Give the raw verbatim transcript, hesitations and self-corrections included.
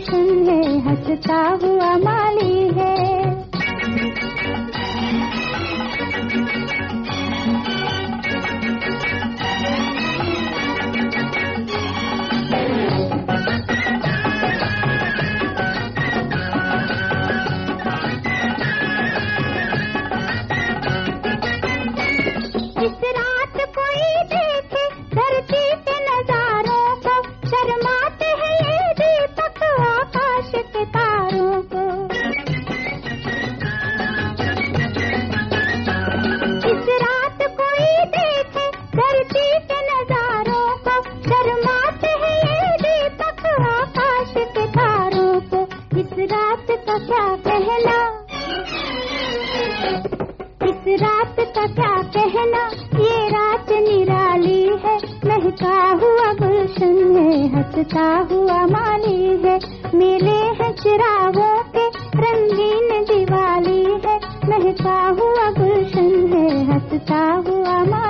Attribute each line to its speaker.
Speaker 1: गुलशन है, हंसता हुआ माली है। इस रात कोई देखे धरती के नजारों को, शर्माते हैं ये दीपक आकाश के तारों को। इस रात कोई देखे धरती के नजारों को, शर्माते हैं ये दीपक आकाश के तारों को। इस रात का क्या कहना, इस रात का क्या कहना, ये रात निराली है, महका हुआ गुलशन है, हंसता हुआ माली है। मेले हैं चिरागों के, रंगीन दिवाली है, महका हुआ गुलशन है, हंसता हुआ माली है।